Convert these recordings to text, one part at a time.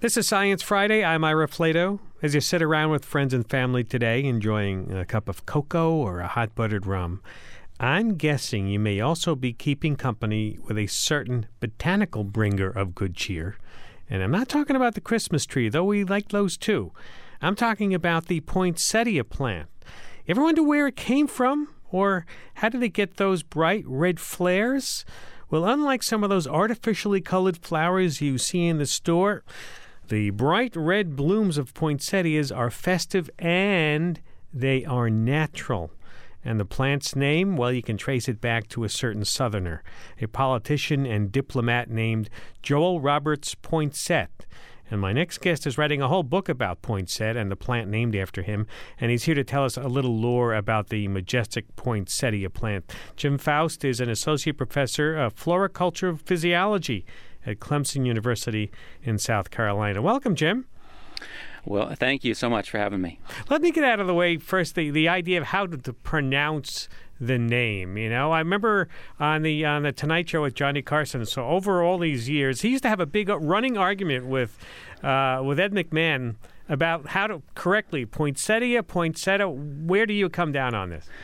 This is Science Friday. I'm Ira Flato. As you sit around with friends and family today, enjoying a cup of cocoa or a hot buttered rum, I'm guessing you may also be keeping company with a certain botanical bringer of good cheer. And I'm not talking about the Christmas tree, though we like those too. I'm talking about the poinsettia plant. You ever wonder where it came from? Or how did it get those bright red flares? Well, unlike some of those artificially colored flowers you see in the store, the bright red blooms of poinsettias are festive and they are natural. And the plant's name, well, you can trace it back to a certain Southerner, a politician and diplomat named Joel Roberts Poinsett. And my next guest is writing a whole book about poinsett and the plant named after him, and he's here to tell us a little lore about the majestic poinsettia plant. Jim Faust is an associate professor of floriculture physiology at Clemson University in South Carolina. Welcome, Jim. Well, thank you so much for having me. Let me get out of the way first the idea of how to pronounce the name. You know, I remember on the Tonight Show with Johnny Carson. So over all these years, he used to have a big running argument with Ed McMahon about how to correctly poinsettia. Where do you come down on this?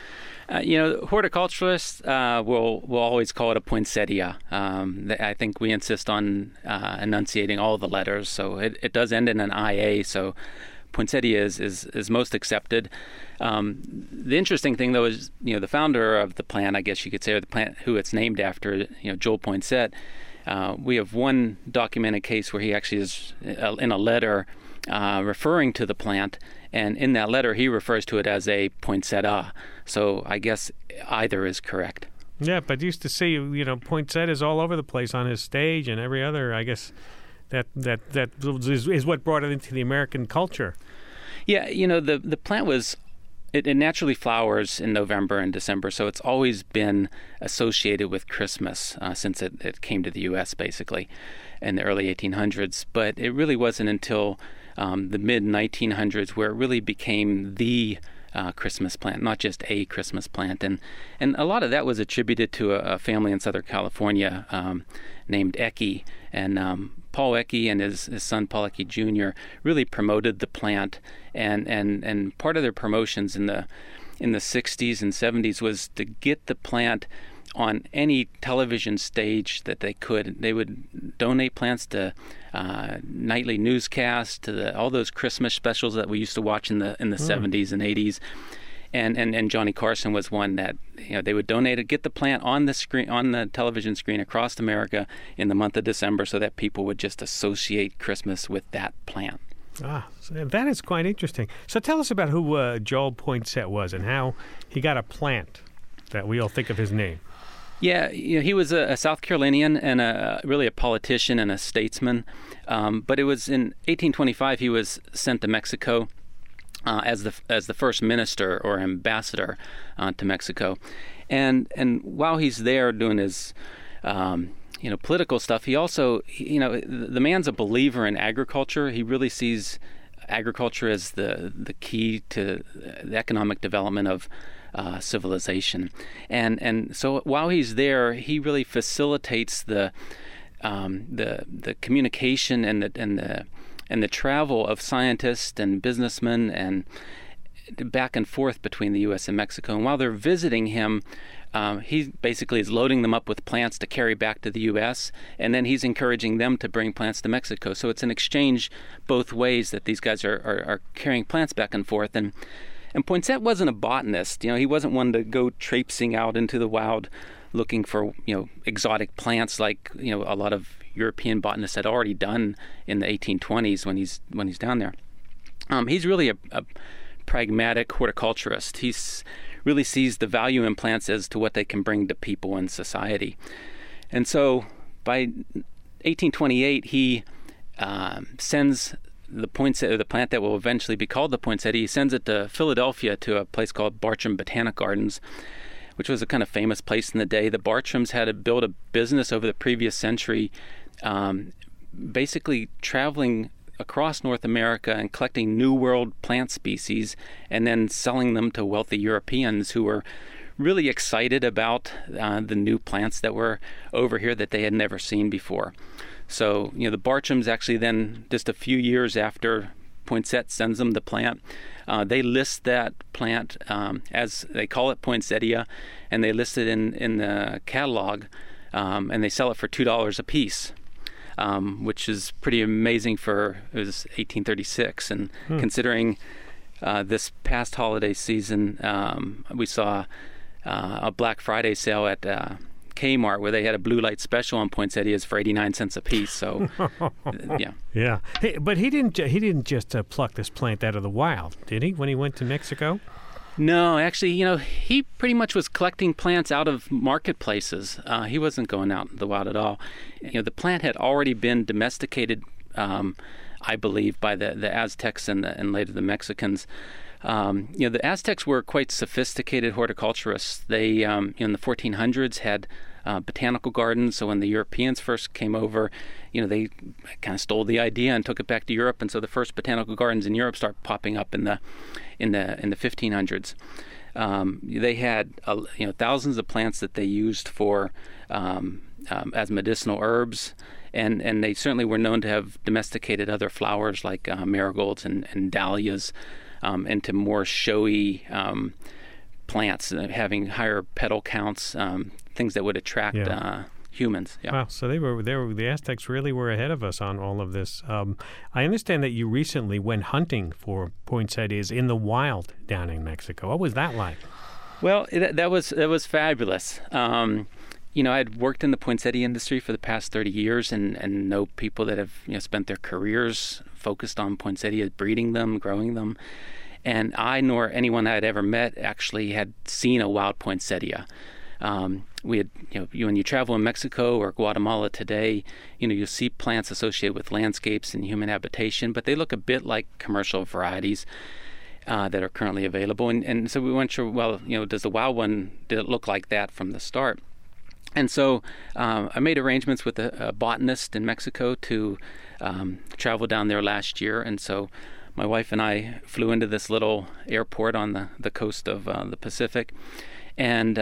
Horticulturists will always call it a poinsettia. I think we insist on enunciating all the letters, so it does end in an IA, so poinsettia is most accepted. The interesting thing, though, is the founder of the plant, I guess you could say, or the plant who it's named after, Joel Poinsett. We have one documented case where he actually is in a letter referring to the plant, and in that letter he refers to it as a poinsettia. So I guess either is correct. Yeah, but used to see poinsettias all over the place on his stage and every other. I guess that is what brought it into the American culture. Yeah, the plant it naturally flowers in November and December, so it's always been associated with Christmas since it came to the U.S. basically in the early 1800s. But it really wasn't until the mid-1900s where it really became the Christmas plant, not just a Christmas plant. And a lot of that was attributed to a family in Southern California named Ecke. And Paul Ecke and his son Paul Ecke Jr. really promoted the plant. And part of their promotions in the 60s and 70s was to get the plant on any television stage that they could. They would donate plants to nightly newscasts, to all those Christmas specials that we used to watch in the 70s and 80s. And Johnny Carson was one that they would donate it, get the plant on the screen, on the television screen across America in the month of December, so that people would just associate Christmas with that plant. So that is quite interesting. So tell us about who Joel Poinsett was and how he got a plant that we all think of his name. Yeah, he was a South Carolinian and really a politician and a statesman. But it was in 1825 he was sent to Mexico as the first minister or ambassador to Mexico, and while he's there doing his political stuff, he also the man's a believer in agriculture. He really sees agriculture as the key to the economic development of civilization, and so while he's there, he really facilitates the communication and the travel of scientists and businessmen and back and forth between the U.S. and Mexico. And while they're visiting him, he basically is loading them up with plants to carry back to the U.S., and then he's encouraging them to bring plants to Mexico. So it's an exchange both ways that these guys are carrying plants back and forth. And Poinsett wasn't a botanist. He wasn't one to go traipsing out into the wild looking for exotic plants like a lot of European botanists had already done in the 1820s when he's down there. He's really a pragmatic horticulturist. He really sees the value in plants as to what they can bring to people and society. And so by 1828, he sends the plant that will eventually be called the poinsettia. He sends it to Philadelphia to a place called Bartram Botanic Gardens, which was a kind of famous place in the day. The Bartrams had to build a business over the previous century, basically traveling across North America and collecting New World plant species and then selling them to wealthy Europeans who were really excited about the new plants that were over here that they had never seen before. So, the Bartrams actually then, just a few years after Poinsett sends them the plant, they list that plant as they call it poinsettia, and they list it in the catalog, and they sell it for $2 a piece, which is pretty amazing it was 1836. And considering this past holiday season, we saw a Black Friday sale at Kmart where they had a blue light special on poinsettias for 89 cents a piece. So, yeah. Yeah. Hey, but he didn't just pluck this plant out of the wild, did he, when he went to Mexico? No, actually, he pretty much was collecting plants out of marketplaces. He wasn't going out in the wild at all. The plant had already been domesticated, I believe, by the Aztecs and later the Mexicans. The Aztecs were quite sophisticated horticulturists. They, in the 1400s, had botanical gardens. So when the Europeans first came over, they kind of stole the idea and took it back to Europe. And so the first botanical gardens in Europe start popping up in the 1500s. They had thousands of plants that they used for as medicinal herbs. And they certainly were known to have domesticated other flowers like marigolds and dahlias into more showy plants, having higher petal counts, things that would attract humans. Yeah. Wow, so the Aztecs really were ahead of us on all of this. I understand that you recently went hunting for poinsettias in the wild down in Mexico. What was that like? Well, that was fabulous. I'd worked in the poinsettia industry for the past 30 years and know people that have spent their careers focused on poinsettias, breeding them, growing them. And I nor anyone I had ever met actually had seen a wild poinsettia. We had, when you travel in Mexico or Guatemala today, you see plants associated with landscapes and human habitation, but they look a bit like commercial varieties that are currently available. And so we weren't sure, does the wild one, did it look like that from the start? And so I made arrangements with a botanist in Mexico to travel down there last year. And so my wife and I flew into this little airport on the coast of the Pacific. And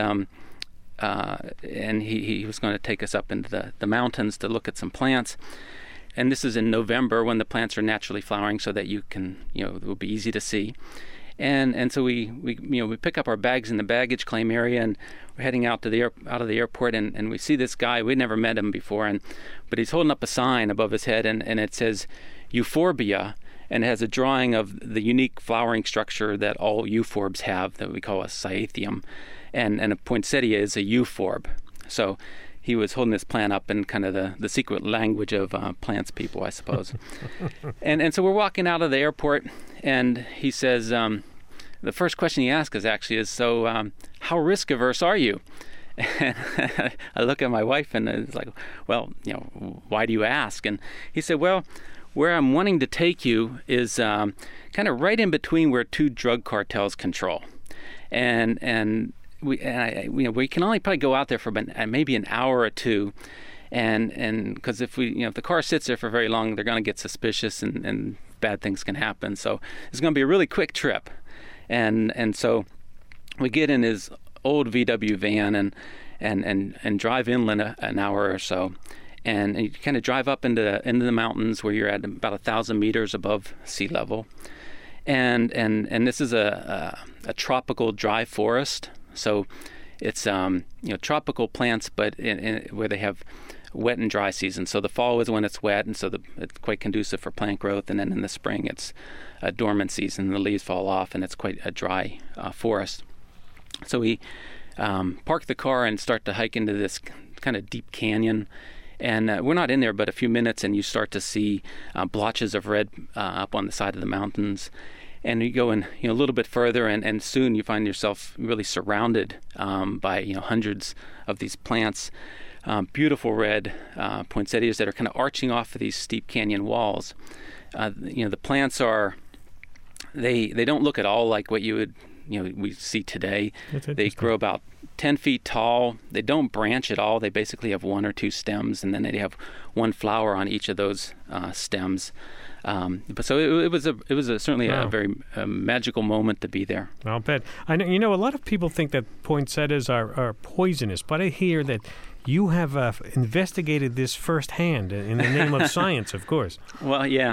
he was going to take us up into the mountains to look at some plants. And this is in November when the plants are naturally flowering so that you can, it will be easy to see. And so we pick up our bags in the baggage claim area, and we're heading out of the airport, and we see this guy. We'd never met him before, but he's holding up a sign above his head, and it says Euphorbia, and it has a drawing of the unique flowering structure that all euphorbs have that we call a cyatheum, and a poinsettia is a euphorb. So he was holding this plant up in kind of the secret language of plants people, I suppose. and so we're walking out of the airport, and he says, the first question he asks us actually is, so how risk averse are you? And I look at my wife, and it's like, well, why do you ask? And he said, well, where I'm wanting to take you is kind of right in between where two drug cartels control. And we can only probably go out there for maybe an hour or two, and because if the car sits there for very long, they're going to get suspicious and bad things can happen. So it's going to be a really quick trip, and so we get in his old VW van and drive inland an hour or so, and you kind of drive up into the mountains where you're at about 1,000 meters above sea level, and this is a tropical dry forest. So it's tropical plants, but where they have wet and dry seasons. So the fall is when it's wet, and so it's quite conducive for plant growth. And then in the spring, it's a dormant season. The leaves fall off, and it's quite a dry forest. So we park the car and start to hike into this kind of deep canyon. And we're not in there but a few minutes, and you start to see blotches of red up on the side of the mountains. And you go in, a little bit further, and soon you find yourself really surrounded by, hundreds of these plants, beautiful red poinsettias that are kind of arching off of these steep canyon walls. The plants they don't look at all like what you would, we see today. They grow about 10 feet tall. They don't branch at all. They basically have one or two stems, and then they have one flower on each of those stems. But so it was certainly a very magical moment to be there. I'll bet. I know. A lot of people think that poinsettias are poisonous, but I hear that You have investigated this firsthand in the name of science, of course. Well, yeah.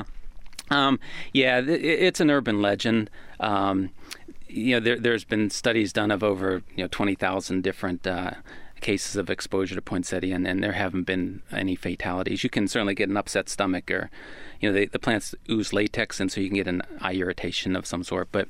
It's an urban legend. There's been studies done of over 20,000 different cases of exposure to poinsettia, and there haven't been any fatalities. You can certainly get an upset stomach, or the plants ooze latex, and so you can get an eye irritation of some sort. But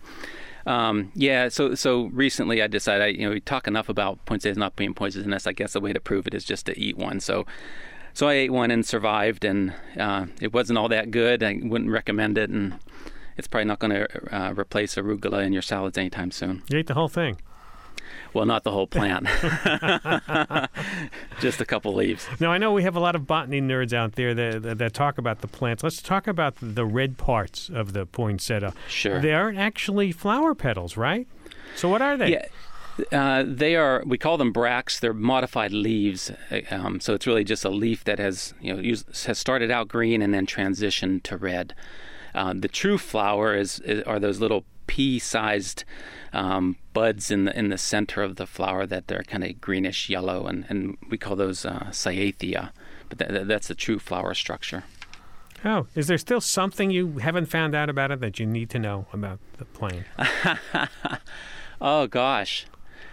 so recently I decided, we talk enough about poinsettias not being poisonous. I guess the way to prove it is just to eat one. So I ate one and survived, and it wasn't all that good. I wouldn't recommend it, and it's probably not going to replace arugula in your salads anytime soon. You ate the whole thing? Well, not the whole plant. Just a couple leaves. Now, I know we have a lot of botany nerds out there that talk about the plants. Let's talk about the red parts of the poinsettia. Sure. They aren't actually flower petals, right? So what are they? Yeah. They are, we call them bracts. They're modified leaves. So it's really just a leaf that has started out green and then transitioned to red. The true flower are those little pea-sized buds in the center of the flower that they're kind of greenish yellow, and we call those cyathea. But that's the true flower structure. Oh, is there still something you haven't found out about it that you need to know about the plant? Oh, gosh.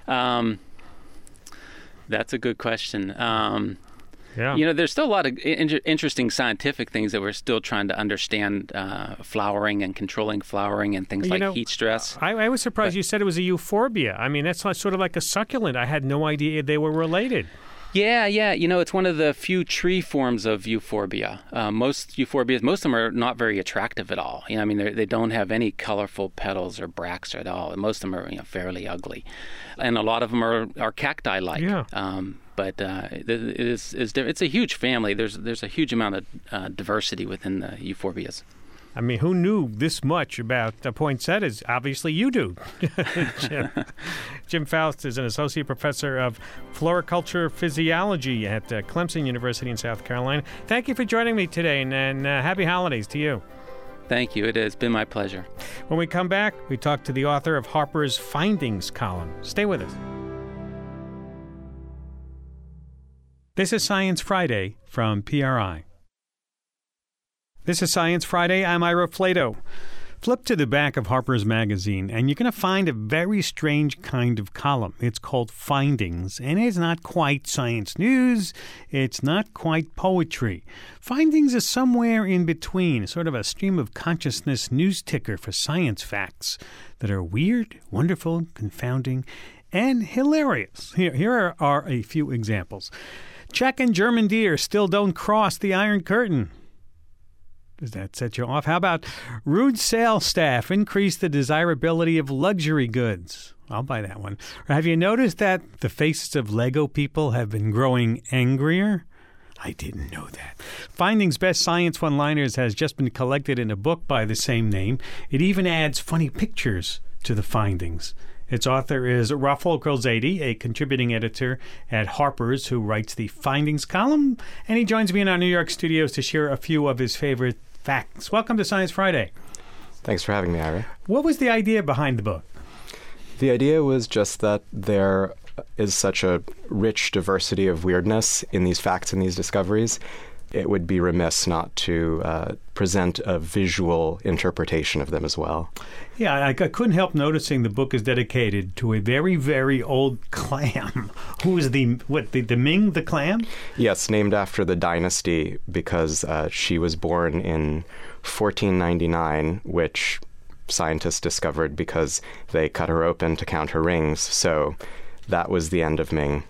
That's a good question. Yeah. There's still a lot of interesting scientific things that we're still trying to understand, flowering and controlling flowering and things like heat stress. I was surprised you said it was a euphorbia. I mean, that's sort of like a succulent. I had no idea they were related. Yeah. It's one of the few tree forms of euphorbia. Most euphorbias, most of them are not very attractive at all. They don't have any colorful petals or bracts at all. Most of them are fairly ugly, and a lot of them are cacti-like. Yeah. But it's a huge family. There's a huge amount of diversity within the euphorbias. I mean, who knew this much about poinsettias? Obviously, you do. Jim Faust is an associate professor of floriculture physiology at Clemson University in South Carolina. Thank you for joining me today, and happy holidays to you. Thank you. It has been my pleasure. When we come back, we talk to the author of Harper's Findings column. Stay with us. This is Science Friday from PRI. This is Science Friday. I'm Ira Flato. Flip to the back of Harper's Magazine, and you're going to find a very strange kind of column. It's called Findings, and it's not quite science news. It's not quite poetry. Findings is somewhere in between, sort of a stream of consciousness news ticker for science facts that are weird, wonderful, confounding, and hilarious. Here are a few examples. Czech and German deer still don't cross the Iron Curtain. Does that set you off? How about rude sales staff increase the desirability of luxury goods? I'll buy that one. Or have you noticed that the faces of Lego people have been growing angrier? I didn't know that. Findings Best Science One-Liners has just been collected in a book by the same name. It even adds funny pictures to the findings. Its author is Rafal Khulzadi, a contributing editor at Harper's who writes the Findings column, and he joins me in our New York studios to share a few of his favorite facts. Welcome to Science Friday. Thanks for having me, Ira. What was the idea behind the book? The idea was just that there is such a rich diversity of weirdness in these facts and these discoveries. It would be remiss not to present a visual interpretation of them as well. Yeah, I couldn't help noticing the book is dedicated to a very, very old clam. Who is the Ming, the clam? Yes, named after the dynasty because she was born in 1499, which scientists discovered because they cut her open to count her rings. So that was the end of Ming.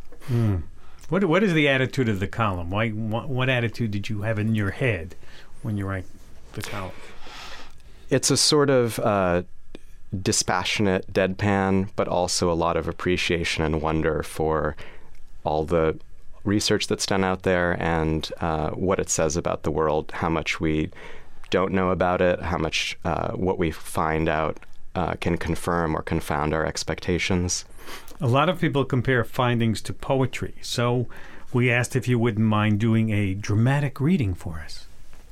What is the attitude of the column? What attitude did you have in your head when you write the column? It's a sort of dispassionate deadpan, but also a lot of appreciation and wonder for all the research that's done out there and what it says about the world, how much we don't know about it, how much what we find out can confirm or confound our expectations. A lot of people compare findings to poetry, so we asked if you wouldn't mind doing a dramatic reading for us.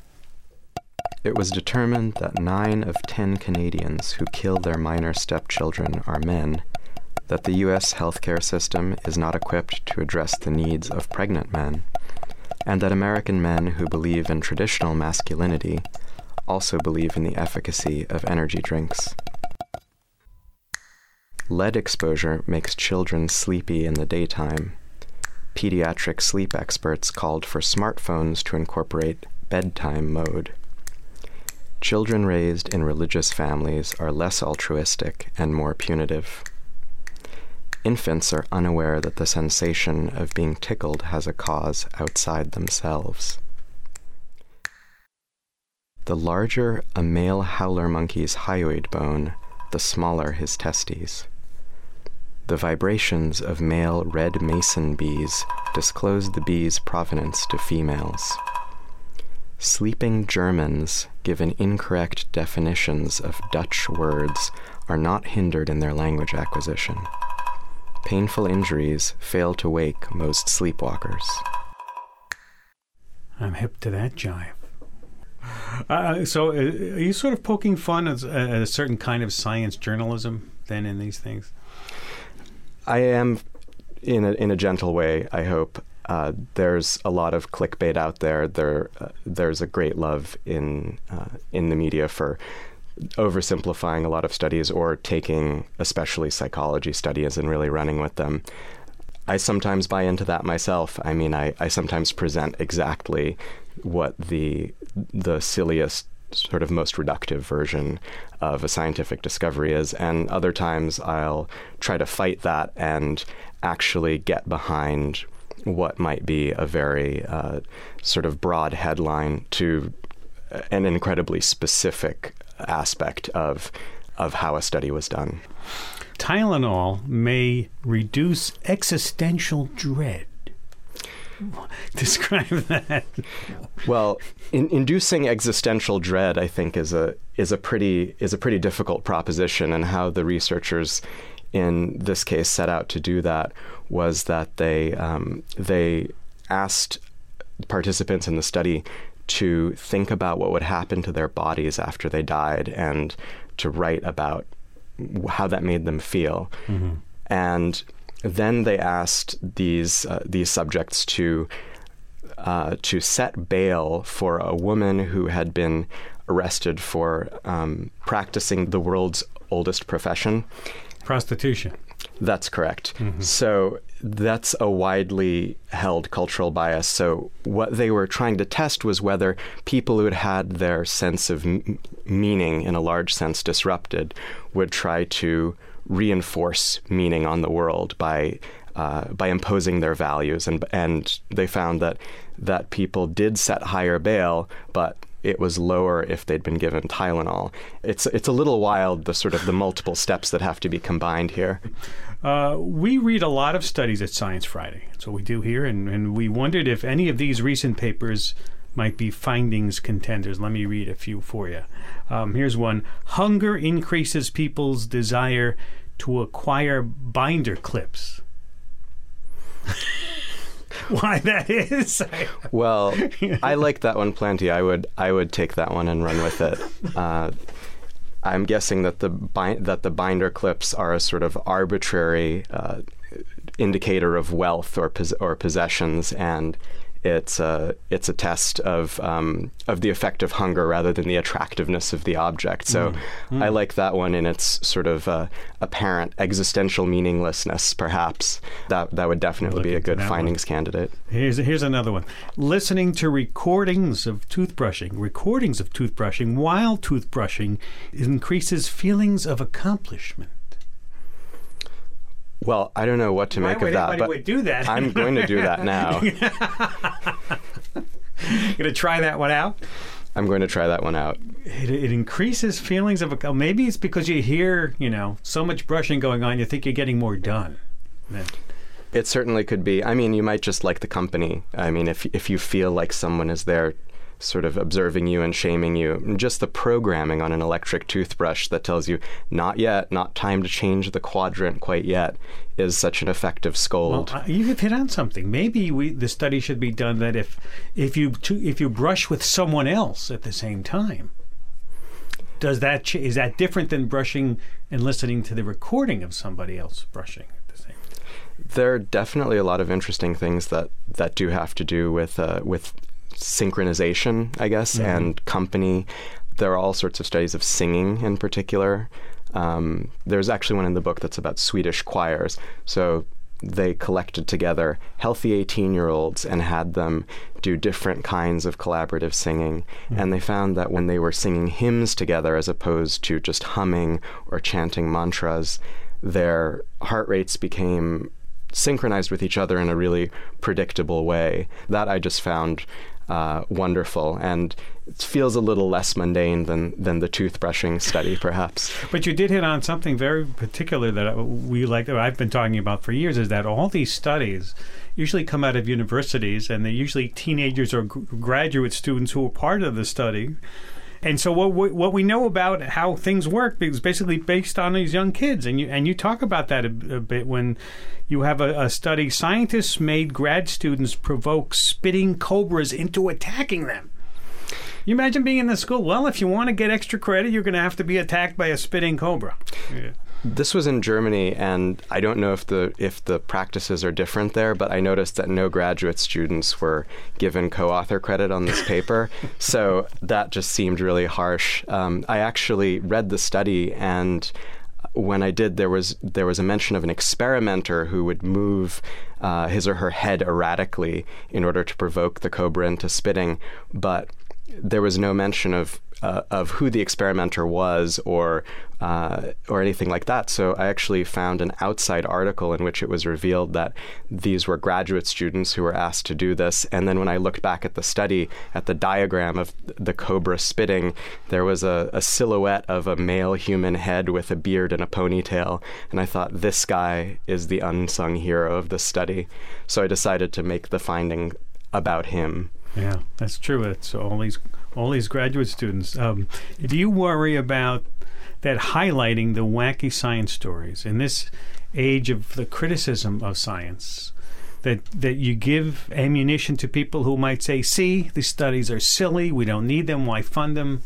It was determined that 9 of 10 Canadians who kill their minor stepchildren are men. that the U.S. healthcare system is not equipped to address the needs of pregnant men, and that American men who believe in traditional masculinity also believe in the efficacy of energy drinks. Lead exposure makes children sleepy in the daytime. Pediatric sleep experts called for smartphones to incorporate bedtime mode. Children raised in religious families are less altruistic and more punitive. Infants are unaware that the sensation of being tickled has a cause outside themselves. The larger a male howler monkey's hyoid bone, the smaller his testes. The vibrations of male red mason bees disclose the bee's provenance to females. Sleeping Germans, given incorrect definitions of Dutch words, are not hindered in their language acquisition. Painful injuries fail to wake most sleepwalkers. I'm hip to that jive. So are you sort of poking fun at a certain kind of science journalism then in these things? I am, in a gentle way, I hope. There's a lot of clickbait out there. There's a great love in the media for oversimplifying a lot of studies or taking especially psychology studies and really running with them. I sometimes buy into that myself. I mean, I sometimes present exactly what the silliest, sort of most reductive version of a scientific discovery is, and other times I'll try to fight that and actually get behind what might be a very sort of broad headline to an incredibly specific aspect of how a study was done. Tylenol may reduce existential dread. Describe that. Well, inducing existential dread, I think, is a pretty difficult proposition, and how the researchers in this case set out to do that was that they asked participants in the study to think about what would happen to their bodies after they died and to write about how that made them feel. Mm-hmm. And then they asked these subjects to set bail for a woman who had been arrested for practicing the world's oldest profession. Prostitution. That's correct. Mm-hmm. So that's a widely held cultural bias. So what they were trying to test was whether people who had had their sense of meaning in a large sense disrupted would try to reinforce meaning on the world by imposing their values. And they found that people did set higher bail, but it was lower if they'd been given Tylenol. It's a little wild, the multiple steps that have to be combined here. We read a lot of studies at Science Friday. That's what we do here, and we wondered if any of these recent papers might be findings contenders. Let me read a few for you. Here's one. Hunger increases people's desire to acquire binder clips. Why that is? Well, I like that one plenty. I would take that one and run with it. I'm guessing that the binder clips are a sort of arbitrary indicator of wealth or possessions, and it's a test of the effect of hunger rather than the attractiveness of the object. So I like that one in its sort of apparent existential meaninglessness, perhaps. That would definitely be a good findings candidate. Here's another one. Listening to recordings of toothbrushing while toothbrushing increases feelings of accomplishment. Well, I don't know what to make of that, but would do that? I'm going to do that now. Going to try that one out? I'm going to try that one out. It increases feelings of maybe it's because you hear, so much brushing going on, you think you're getting more done. Then. It certainly could be. I mean, you might just like the company. I mean, if you feel like someone is there sort of observing you and shaming you, just the programming on an electric toothbrush that tells you, not yet, not time to change the quadrant quite yet, is such an effective scold. Well, you've hit on something. Maybe the study should be done that if you brush with someone else at the same time. is that different than brushing and listening to the recording of somebody else brushing at the same time? There are definitely a lot of interesting things that do have to do with synchronization, I guess, and company. There are all sorts of studies of singing in particular. There's actually one in the book that's about Swedish choirs. So they collected together healthy 18-year-olds and had them do different kinds of collaborative singing. And they found that when they were singing hymns together as opposed to just humming or chanting mantras, their heart rates became synchronized with each other in a really predictable way. That I just found wonderful, and it feels a little less mundane than the toothbrushing study, perhaps. But you did hit on something very particular that I've been talking about for years, is that all these studies usually come out of universities, and they're usually teenagers or graduate students who are part of the study. And so what we know about how things work is basically based on these young kids, and you talk about that a bit when you have a study. Scientists made grad students provoke spitting cobras into attacking them. You imagine being in the school. Well, if you want to get extra credit, you're going to have to be attacked by a spitting cobra. Yeah. This was in Germany, and I don't know if the practices are different there, but I noticed that no graduate students were given co-author credit on this paper, so that just seemed really harsh. I actually read the study, and when I did, there was a mention of an experimenter who would move his or her head erratically in order to provoke the cobra into spitting, but there was no mention of who the experimenter was or anything like that. So I actually found an outside article in which it was revealed that these were graduate students who were asked to do this. And then when I looked back at the study, at the diagram of the cobra spitting, there was a silhouette of a male human head with a beard and a ponytail. And I thought, this guy is the unsung hero of the study. So I decided to make the finding about him. Yeah, that's true. It's all these graduate students. Do you worry about that highlighting the wacky science stories in this age of the criticism of science, that you give ammunition to people who might say, see, these studies are silly, we don't need them, why fund them?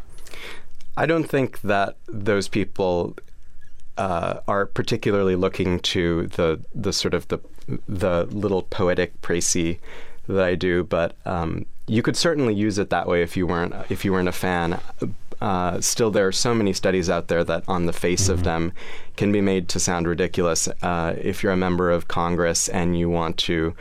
I don't think that those people are particularly looking to the sort of the little poetic précis that I do, but you could certainly use it that way if you weren't a fan. Still, there are so many studies out there that on the face of them can be made to sound ridiculous. If you're a member of Congress and you want to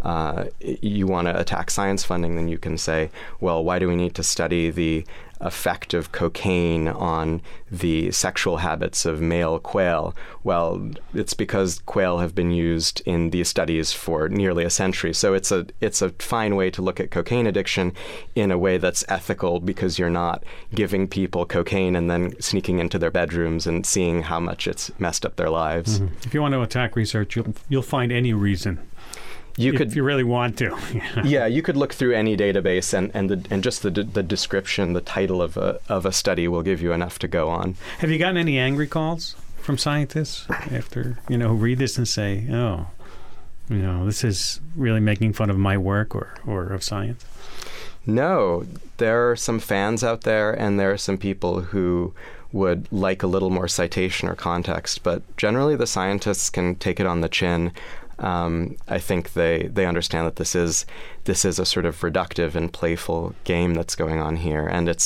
attack science funding, then you can say, well, why do we need to study the effect of cocaine on the sexual habits of male quail? Well, it's because quail have been used in these studies for nearly a century. So it's a fine way to look at cocaine addiction in a way that's ethical, because you're not giving people cocaine and then sneaking into their bedrooms and seeing how much it's messed up their lives. If you want to attack research, you'll find any reason. If you really want to. Yeah, you could look through any database, and just the description, the title of a study will give you enough to go on. Have you gotten any angry calls from scientists after, who read this and say, oh, this is really making fun of my work or of science? No, there are some fans out there, and there are some people who would like a little more citation or context, but generally the scientists can take it on the chin. I think they understand that this is a sort of reductive and playful game that's going on here, and it's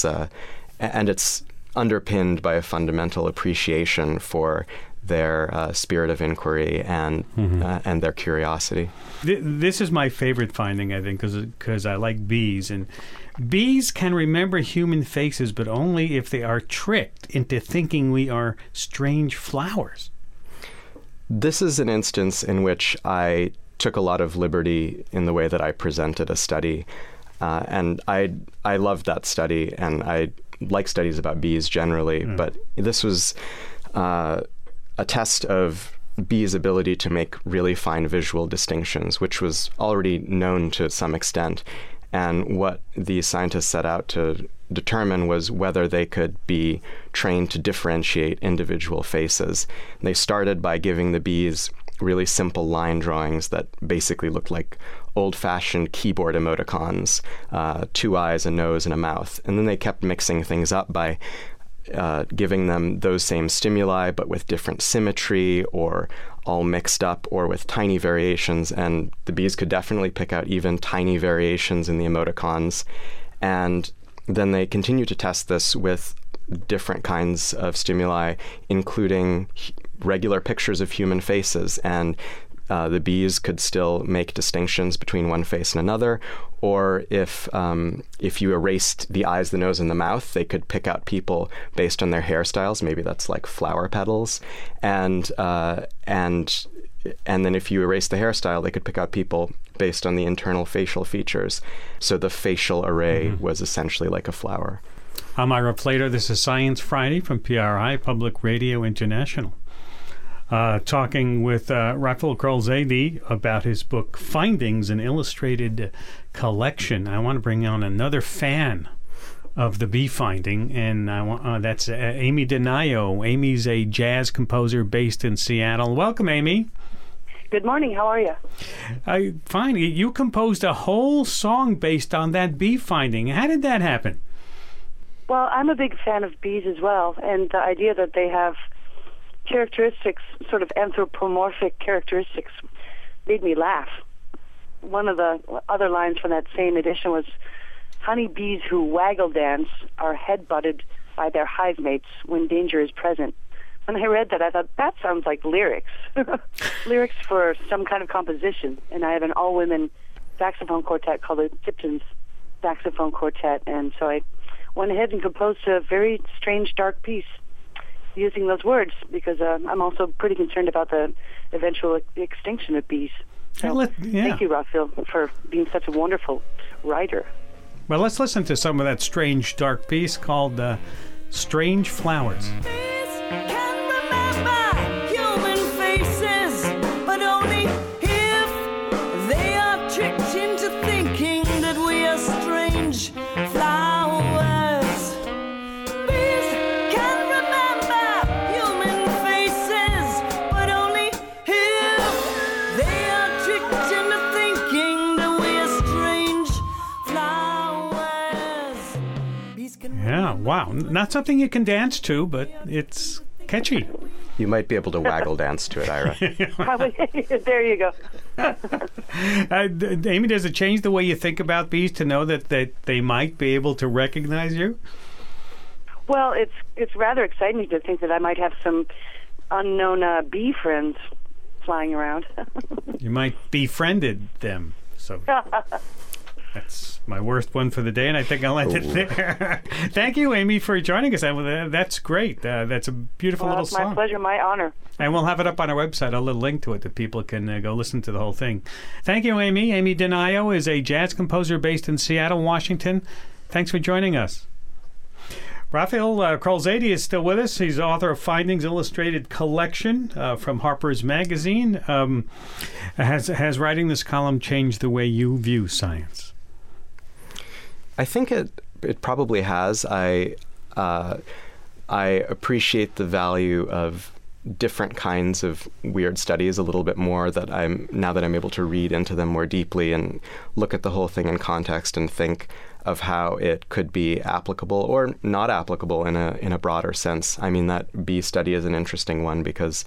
underpinned by a fundamental appreciation for their spirit of inquiry and their curiosity. This is my favorite finding, I think, because I like bees, and bees can remember human faces, but only if they are tricked into thinking we are strange flowers. This is an instance in which I took a lot of liberty in the way that I presented a study, and I loved that study, and I like studies about bees generally, but this was a test of bees' ability to make really fine visual distinctions, which was already known to some extent. And what the scientists set out to determine was whether they could be trained to differentiate individual faces. They started by giving the bees really simple line drawings that basically looked like old-fashioned keyboard emoticons, 2 eyes, a nose, and a mouth. And then they kept mixing things up by giving them those same stimuli but with different symmetry or all mixed up or with tiny variations. And the bees could definitely pick out even tiny variations in the emoticons. And then they continue to test this with different kinds of stimuli, including regular pictures of human faces. And the bees could still make distinctions between one face and another, or if you erased the eyes, the nose, and the mouth, they could pick out people based on their hairstyles. Maybe that's like flower petals, and then if you erase the hairstyle, they could pick out people based on the internal facial features. So the facial array was essentially like a flower. I'm Ira Plater. This is Science Friday from PRI, Public Radio International. Talking with Raphael Krolzade about his book, Findings, an Illustrated Collection. I want to bring on another fan of the bee finding, and that's Amy DiNaio. Amy's a jazz composer based in Seattle. Welcome, Amy. Good morning. How are you? Fine. You composed a whole song based on that bee finding. How did that happen? Well, I'm a big fan of bees as well, and the idea that they have characteristics, sort of anthropomorphic characteristics, made me laugh. One of the other lines from that same edition was, "Honey bees who waggle dance are head-butted by their hive mates when danger is present." When I read that, I thought, that sounds like lyrics. Lyrics for some kind of composition. And I have an all-women saxophone quartet called the Tipton's Saxophone Quartet, and so I went ahead and composed a very strange, dark piece using those words, because I'm also pretty concerned about the eventual extinction of bees. So thank you, Raphael, for being such a wonderful writer. Well, let's listen to some of that strange, dark piece called Strange Flowers. Bees can remember human faces, but only if they are tricked into thinking that we are strange flowers. Yeah, wow. Not something you can dance to, but it's catchy. You might be able to waggle dance to it, Ira. There you go. Amy, does it change the way you think about bees to know that they might be able to recognize you? Well, it's rather exciting to think that I might have some unknown bee friends flying around. You might befriended them. So that's my worst one for the day, and I think I'll end it there. Thank you, Amy, for joining us. That's great. That's a beautiful little song. My pleasure, my honor. And we'll have it up on our website. I'll leave a link to it that people can go listen to the whole thing. Thank you, Amy. Amy DiNaio is a jazz composer based in Seattle, Washington. Thanks for joining us. Raphael Krolzade is still with us. He's author of Findings Illustrated Collection from Harper's Magazine. Has writing this column changed the way you view science? I think it probably has. I appreciate the value of different kinds of weird studies a little bit more now that I'm able to read into them more deeply and look at the whole thing in context and think of how it could be applicable or not applicable in a broader sense. I mean, that bee study is an interesting one because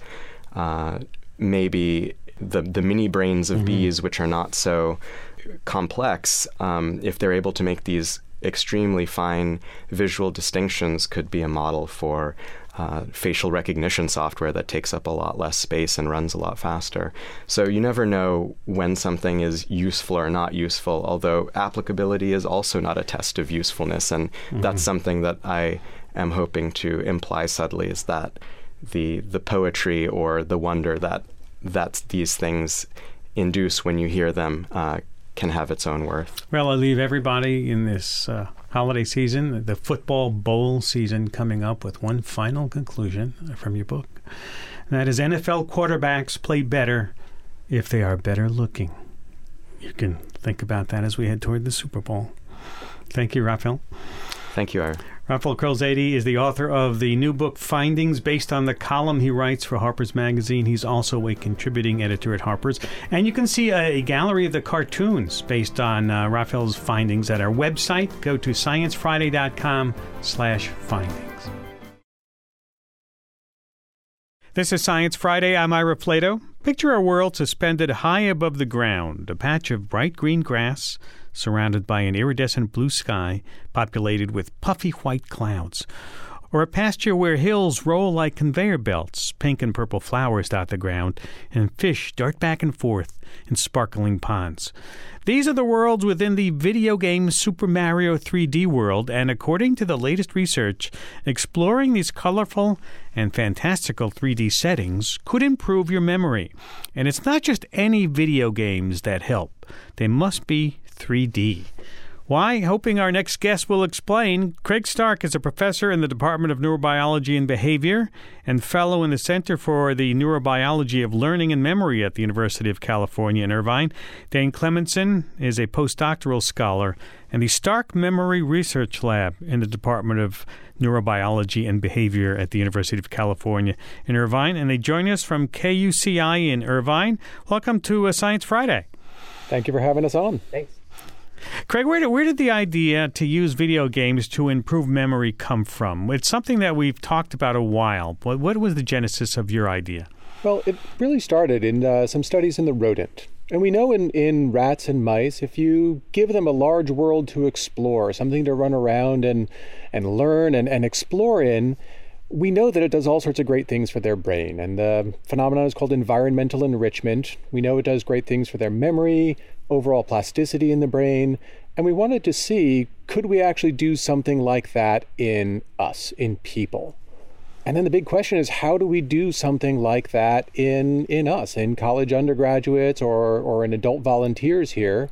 maybe the mini brains of bees, which are not so complex, if they're able to make these extremely fine visual distinctions, could be a model for facial recognition software that takes up a lot less space and runs a lot faster. So you never know when something is useful or not useful, although applicability is also not a test of usefulness. And that's something that I am hoping to imply subtly, is that the poetry or the wonder that these things induce when you hear them can have its own worth. Well, I leave everybody in this holiday season, the football bowl season coming up, with one final conclusion from your book. And that is, NFL quarterbacks play better if they are better looking. You can think about that as we head toward the Super Bowl. Thank you, Raphael. Thank you, Ira. Raphael Krolzade is the author of the new book, Findings, based on the column he writes for Harper's Magazine. He's also a contributing editor at Harper's. And you can see a gallery of the cartoons based on Raphael's findings at our website. Go to sciencefriday.com/findings. This is Science Friday. I'm Ira Flato. Picture a world suspended high above the ground, a patch of bright green grass surrounded by an iridescent blue sky populated with puffy white clouds. Or a pasture where hills roll like conveyor belts, pink and purple flowers dot the ground, and fish dart back and forth in sparkling ponds. These are the worlds within the video game Super Mario 3D World, and according to the latest research, exploring these colorful and fantastical 3D settings could improve your memory. And it's not just any video games that help. They must be 3D. Why? Hoping our next guest will explain. Craig Stark is a professor in the Department of Neurobiology and Behavior and fellow in the Center for the Neurobiology of Learning and Memory at the University of California in Irvine. Dane Clemenson is a postdoctoral scholar in the Stark Memory Research Lab in the Department of Neurobiology and Behavior at the University of California in Irvine. And they join us from KUCI in Irvine. Welcome to Science Friday. Thank you for having us on. Thanks. Craig, where did the idea to use video games to improve memory come from? It's something that we've talked about a while. What was the genesis of your idea? Well, it really started in some studies in the rodent. And we know in rats and mice, if you give them a large world to explore, something to run around and learn and explore in, we know that it does all sorts of great things for their brain. And the phenomenon is called environmental enrichment. We know it does great things for their memory, overall plasticity in the brain. And we wanted to see, could we actually do something like that in us, in people? And then the big question is, how do we do something like that in us, in college undergraduates or in adult volunteers here?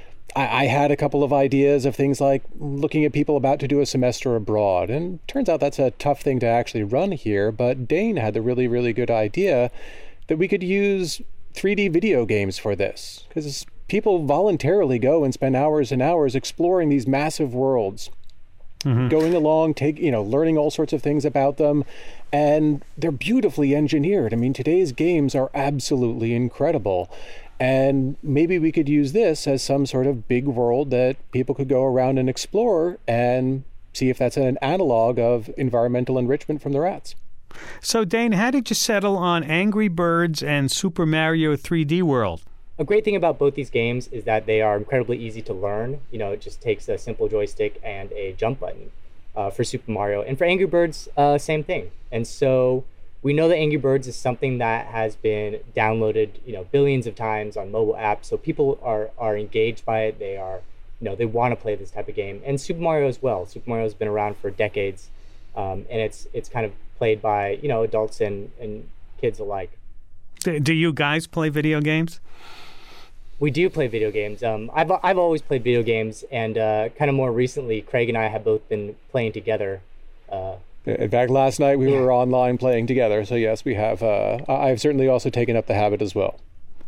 I had a couple of ideas of things like looking at people about to do a semester abroad. And turns out that's a tough thing to actually run here. But Dane had the really, really good idea that we could use 3D video games for this. Because people voluntarily go and spend hours and hours exploring these massive worlds. Mm-hmm. Going along, learning all sorts of things about them. And they're beautifully engineered. I mean, today's games are absolutely incredible. And maybe we could use this as some sort of big world that people could go around and explore and see if that's an analog of environmental enrichment from the rats. So, Dane, how did you settle on Angry Birds and Super Mario 3D World? A great thing about both these games is that they are incredibly easy to learn. It just takes a simple joystick and a jump button for Super Mario. And for Angry Birds, same thing. And so we know that Angry Birds is something that has been downloaded, billions of times on mobile apps. So people are engaged by it. They are, they want to play this type of game. And Super Mario as well. Super Mario has been around for decades, and it's kind of played by adults and kids alike. Do you guys play video games? We do play video games. I've always played video games, and kind of more recently, Craig and I have both been playing together. In fact, last night we were online playing together. So yes, we have. I've certainly also taken up the habit as well.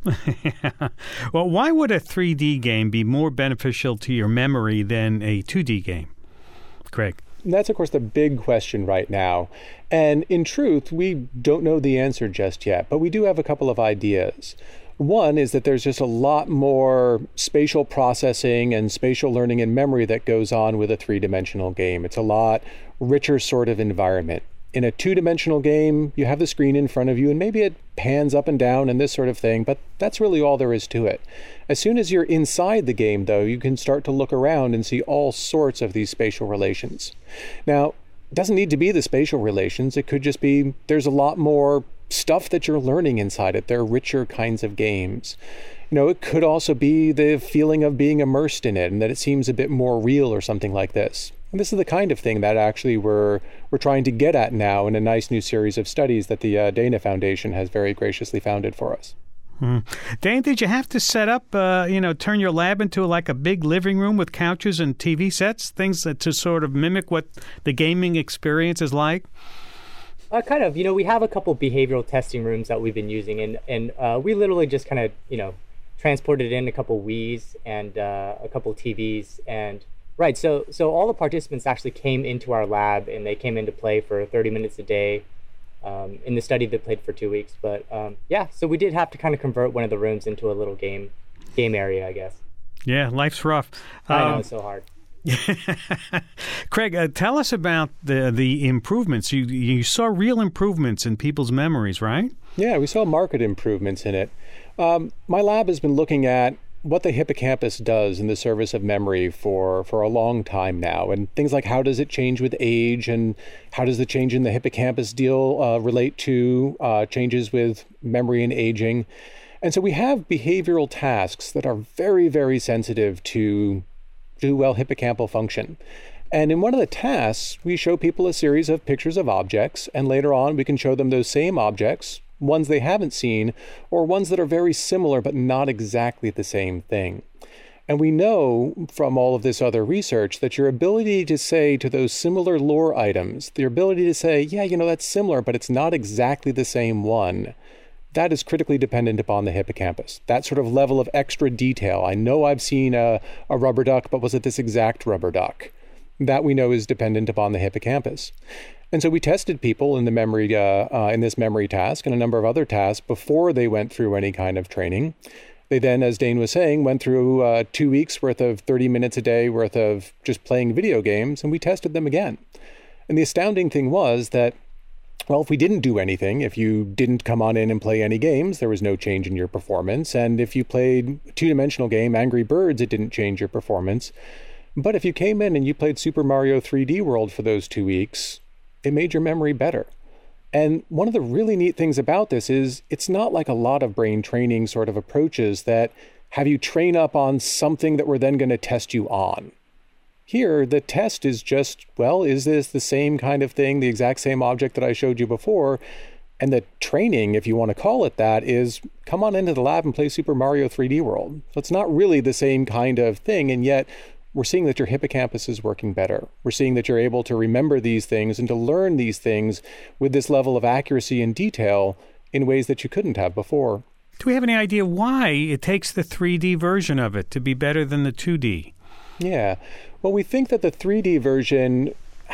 Well, why would a 3D game be more beneficial to your memory than a 2D game? Craig? That's, of course, the big question right now. And in truth, we don't know the answer just yet, but we do have a couple of ideas. One is that there's just a lot more spatial processing and spatial learning and memory that goes on with a three-dimensional game. It's a lot richer sort of environment. In a two-dimensional game, you have the screen in front of you, and maybe it pans up and down and this sort of thing, but that's really all there is to it. As soon as you're inside the game, though, you can start to look around and see all sorts of these spatial relations. Now, it doesn't need to be the spatial relations. It could just be there's a lot more stuff that you're learning inside it. They're richer kinds of games. It could also be the feeling of being immersed in it and that it seems a bit more real or something like this. And this is the kind of thing that actually we're trying to get at now in a nice new series of studies that the Dana Foundation has very graciously founded for us. Dane, did you have to set up, turn your lab into like a big living room with couches and TV sets, things to sort of mimic what the gaming experience is like? Kind of. We have a couple behavioral testing rooms that we've been using, and we literally just kind of, transported in a couple Wiis and a couple TVs. And right, so all the participants actually came into our lab, and they came in to play for 30 minutes a day. In the study, they played for 2 weeks. But so we did have to kind of convert one of the rooms into a little game area, I guess. Yeah, life's rough. I know, it's so hard. Craig, tell us about the improvements. You saw real improvements in people's memories, right? Yeah, we saw marked improvements in it. My lab has been looking at what the hippocampus does in the service of memory for a long time now, and things like how does it change with age, and how does the change in the hippocampus relate to changes with memory and aging. And so we have behavioral tasks that are very, very sensitive to hippocampal function. And in one of the tasks, we show people a series of pictures of objects, and later on we can show them those same objects, ones they haven't seen, or ones that are very similar but not exactly the same thing. And we know from all of this other research that your ability to say to those similar lore items, the ability to say, yeah, that's similar, but it's not exactly the same one, that is critically dependent upon the hippocampus. That sort of level of extra detail. I know I've seen a rubber duck, but was it this exact rubber duck? That we know is dependent upon the hippocampus. And so we tested people in the memory, in this memory task and a number of other tasks before they went through any kind of training. They then, as Dane was saying, went through 2 weeks worth of 30 minutes a day worth of just playing video games, and we tested them again. And the astounding thing was that, well, if we didn't do anything, if you didn't come on in and play any games, there was no change in your performance. And if you played a two-dimensional game, Angry Birds, it didn't change your performance. But if you came in and you played Super Mario 3D World for those 2 weeks, it made your memory better. And one of the really neat things about this is it's not like a lot of brain training sort of approaches that have you train up on something that we're then going to test you on. Here, the test is just, well, is this the same kind of thing, the exact same object that I showed you before? And the training, if you want to call it that, is come on into the lab and play Super Mario 3D World. So it's not really the same kind of thing, and yet we're seeing that your hippocampus is working better. We're seeing that you're able to remember these things and to learn these things with this level of accuracy and detail in ways that you couldn't have before. Do we have any idea why it takes the 3D version of it to be better than the 2D? Yeah. Well, we think that the 3D version,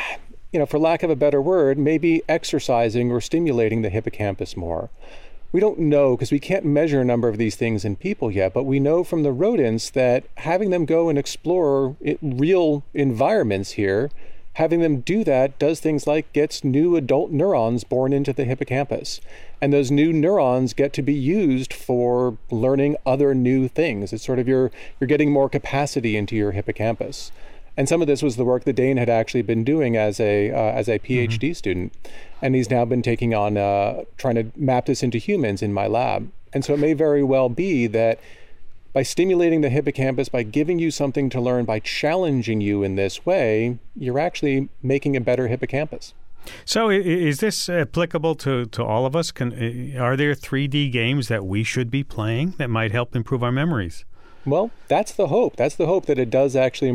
for lack of a better word, may be exercising or stimulating the hippocampus more. We don't know because we can't measure a number of these things in people yet, but we know from the rodents that having them go and explore real environments here, having them do that does things like gets new adult neurons born into the hippocampus. And those new neurons get to be used for learning other new things. It's sort of you're getting more capacity into your hippocampus. And some of this was the work that Dane had actually been doing as a PhD student. And he's now been taking on, trying to map this into humans in my lab. And so it may very well be that by stimulating the hippocampus, by giving you something to learn, by challenging you in this way, you're actually making a better hippocampus. So is this applicable to all of us? Are there 3D games that we should be playing that might help improve our memories? Well, that's the hope. That's the hope that it does actually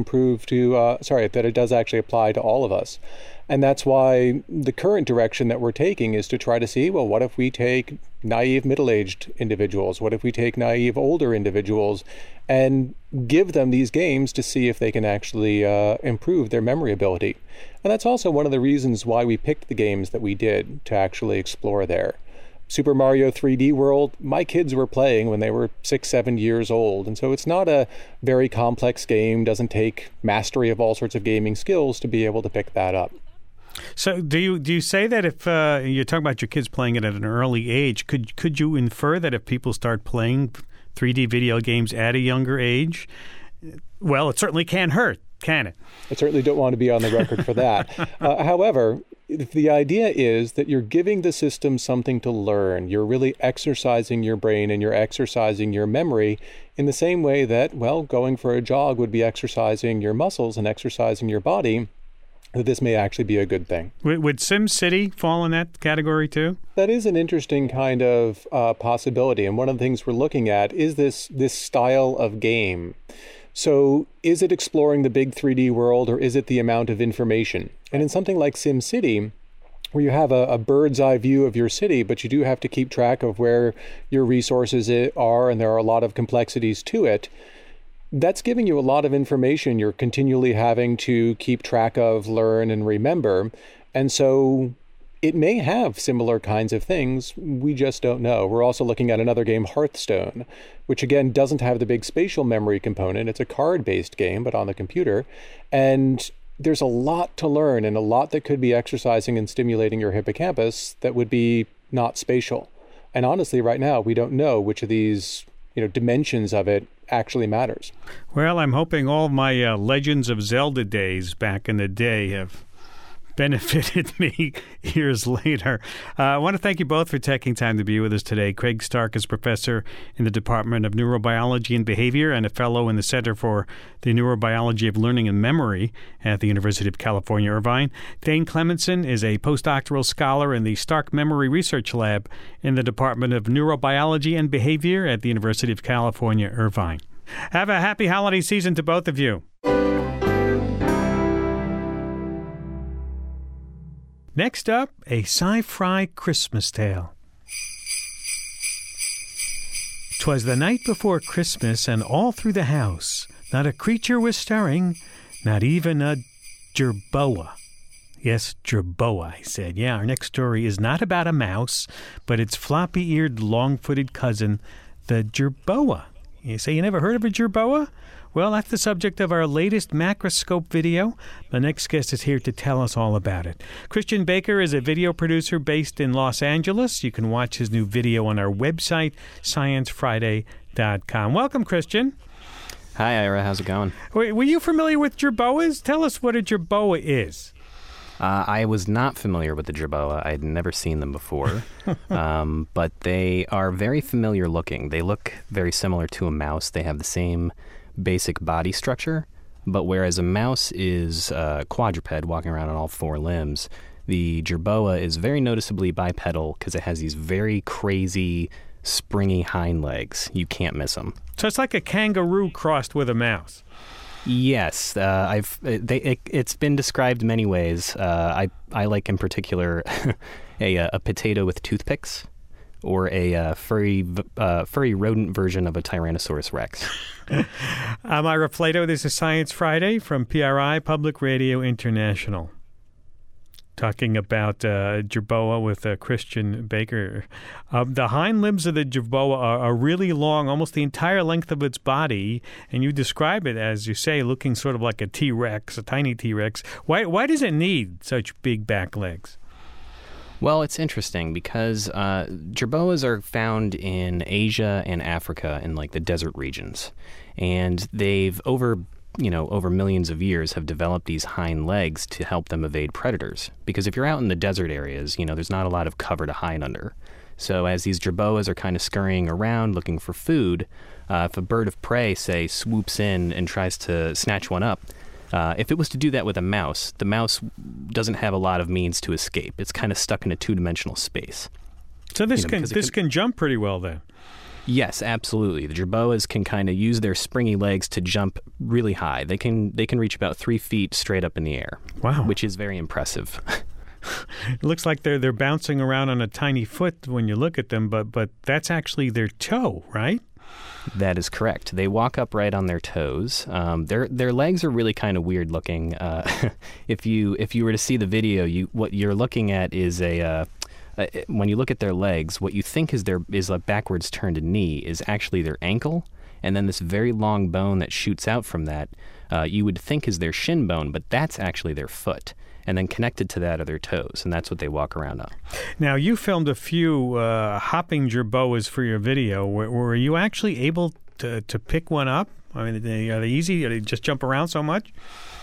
that it does actually apply to all of us. And that's why the current direction that we're taking is to try to see, well, what if we take naive middle-aged individuals? What if we take naive older individuals and give them these games to see if they can actually improve their memory ability? And that's also one of the reasons why we picked the games that we did to actually explore there. Super Mario 3D World, my kids were playing when they were 6-7 years old. And so it's not a very complex game, doesn't take mastery of all sorts of gaming skills to be able to pick that up. So do you say that if you're talking about your kids playing it at an early age, could you infer that if people start playing 3D video games at a younger age, well, it certainly can't hurt, can it? I certainly don't want to be on the record for that. However, the idea is that you're giving the system something to learn. You're really exercising your brain and you're exercising your memory in the same way that, well, going for a jog would be exercising your muscles and exercising your body. That this may actually be a good thing. Would SimCity fall in that category too? That is an interesting kind of possibility. And one of the things we're looking at is this style of game. So is it exploring the big 3D world or is it the amount of information? And in something like SimCity, where you have a bird's eye view of your city, but you do have to keep track of where your resources are, and there are a lot of complexities to it, that's giving you a lot of information you're continually having to keep track of, learn, and remember. And so it may have similar kinds of things. We just don't know. We're also looking at another game, Hearthstone, which again doesn't have the big spatial memory component. It's a card-based game, but on the computer. And there's a lot to learn and a lot that could be exercising and stimulating your hippocampus that would be not spatial. And honestly, right now, we don't know which of these dimensions of it actually matters. Well, I'm hoping all my Legends of Zelda days back in the day have benefited me years later. I want to thank you both for taking time to be with us today. Craig Stark is professor in the Department of Neurobiology and Behavior and a fellow in the Center for the Neurobiology of Learning and Memory at the University of California, Irvine. Thane Clementson is a postdoctoral scholar in the Stark Memory Research Lab in the Department of Neurobiology and Behavior at the University of California, Irvine. Have a happy holiday season to both of you. Next up, a sci-fi Christmas tale. 'Twas the night before Christmas, and all through the house not a creature was stirring, not even a jerboa. Yes, jerboa, I said. Yeah, our next story is not about a mouse, but its floppy-eared, long-footed cousin, the jerboa. You say you never heard of a jerboa? Well, that's the subject of our latest Macroscope video. My next guest is here to tell us all about it. Christian Baker is a video producer based in Los Angeles. You can watch his new video on our website, sciencefriday.com. Welcome, Christian. Hi, Ira. How's it going? Were you familiar with jerboas? Tell us what a jerboa is. I was not familiar with the jerboa. I'd never seen them before, but they are very familiar looking. They look very similar to a mouse. They have the same basic body structure, but whereas a mouse is a quadruped walking around on all four limbs, the jerboa is very noticeably bipedal because it has these very crazy, springy hind legs. You can't miss them. So it's like a kangaroo crossed with a mouse. Yes, it's been described many ways. I like in particular a potato with toothpicks, or a furry rodent version of a Tyrannosaurus Rex. I'm Ira Flato. This is Science Friday from PRI, Public Radio International. Talking about jerboa with Christian Baker. The hind limbs of the jerboa are really long, almost the entire length of its body, and you describe it, as you say, looking sort of like a T-Rex, a tiny T-Rex. Why does it need such big back legs? Well, it's interesting because jerboas are found in Asia and Africa in like the desert regions, and they've over millions of years have developed these hind legs to help them evade predators. Because if you're out in the desert areas, there's not a lot of cover to hide under. So as these jerboas are kind of scurrying around looking for food, if a bird of prey, say, swoops in and tries to snatch one up, if it was to do that with a mouse, the mouse doesn't have a lot of means to escape. It's kind of stuck in a two-dimensional space. So this can jump pretty well then. Yes, absolutely. The jerboas can kind of use their springy legs to jump really high. They can reach about 3 feet straight up in the air. Wow, which is very impressive. It looks like they're bouncing around on a tiny foot when you look at them, but that's actually their toe, right? That is correct. They walk upright on their toes. Their legs are really kind of weird looking. If you were to see the video, what you're looking at is when you look at their legs, what you think is a backwards turned knee is actually their ankle, and then this very long bone that shoots out from that, you would think is their shin bone, but that's actually their foot. And then connected to that are their toes, and that's what they walk around on. Now, you filmed a few hopping jerboas for your video. Were you actually able to pick one up? I mean, are they easy? Do they just jump around so much?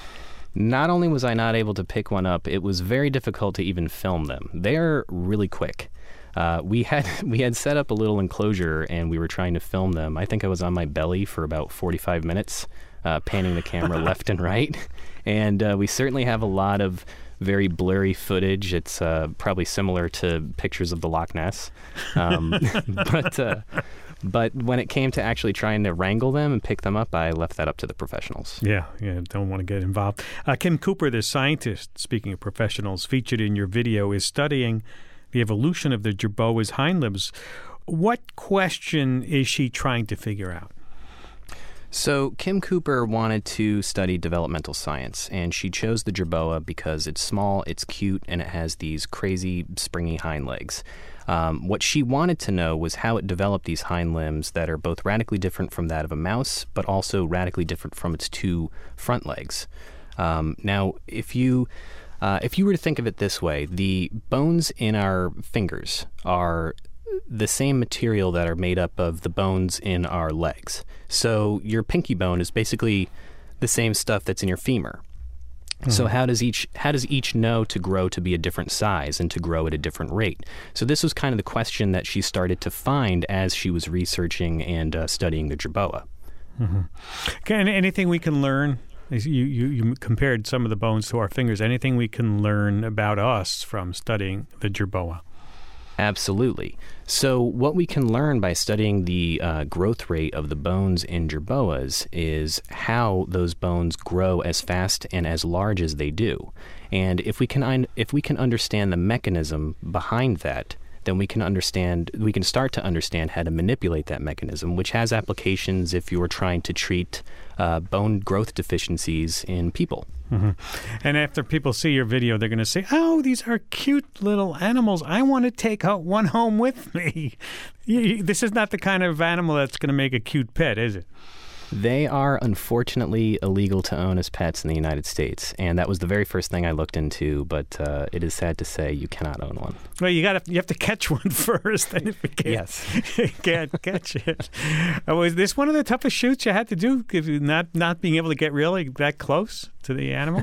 Not only was I not able to pick one up, it was very difficult to even film them. They're really quick. We had set up a little enclosure, and we were trying to film them. I think I was on my belly for about 45 minutes, panning the camera left and right. And we certainly have a lot of very blurry footage. It's probably similar to pictures of the Loch Ness. But when it came to actually trying to wrangle them and pick them up, I left that up to the professionals. Yeah, don't want to get involved. Kim Cooper, the scientist, speaking of professionals, featured in your video, is studying the evolution of the jerboa's hind limbs. What question is she trying to figure out? So Kim Cooper wanted to study developmental science, and she chose the jerboa because it's small, it's cute, and it has these crazy springy hind legs. What she wanted to know was how it developed these hind limbs that are both radically different from that of a mouse, but also radically different from its two front legs. Now, if you were to think of it this way, the bones in our fingers are the same material that are made up of the bones in our legs. So your pinky bone is basically the same stuff that's in your femur. Mm-hmm. So how does each know to grow to be a different size and to grow at a different rate? So this was kind of the question that she started to find as she was researching and studying the jerboa. Mm-hmm. Okay, and anything we can learn? You compared some of the bones to our fingers. Anything we can learn about us from studying the jerboa? Absolutely. So what we can learn by studying the growth rate of the bones in jerboas is how those bones grow as fast and as large as they do. And if we can understand the mechanism behind that, then we can start to understand how to manipulate that mechanism, which has applications if you were trying to treat bone growth deficiencies in people. Mm-hmm. And after people see your video, they're going to say, oh, these are cute little animals. I want to take one home with me. This is not the kind of animal that's going to make a cute pet, is it? They are unfortunately illegal to own as pets in the United States, and that was the very first thing I looked into, but it is sad to say you cannot own one. Well, you have to catch one first, and if you can't catch it. Was this one of the toughest shoots you had to do, not being able to get really that close to the animal?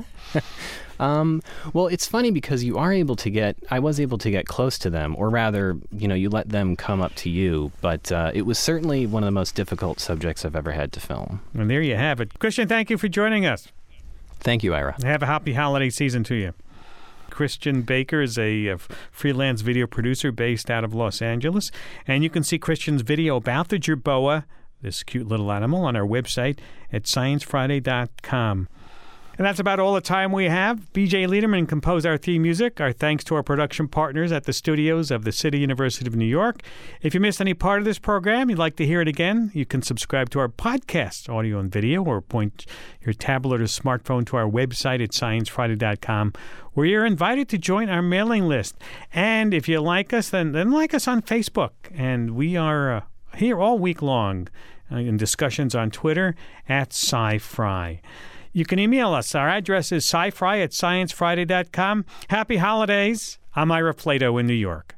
Well, it's funny because I was able to get close to them, or rather, you let them come up to you, but it was certainly one of the most difficult subjects I've ever had to film. And there you have it. Christian, thank you for joining us. Thank you, Ira. Have a happy holiday season to you. Christian Baker is a freelance video producer based out of Los Angeles, and you can see Christian's video about the jerboa, this cute little animal, on our website at sciencefriday.com. And that's about all the time we have. B.J. Liederman composed our theme music. Our thanks to our production partners at the studios of the City University of New York. If you missed any part of this program, you'd like to hear it again, you can subscribe to our podcast, audio and video, or point your tablet or smartphone to our website at sciencefriday.com, where you're invited to join our mailing list. And if you like us, then like us on Facebook. And we are here all week long in discussions on Twitter at SciFri. You can email us. Our address is scifri@sciencefriday.com. Happy holidays. I'm Ira Plato in New York.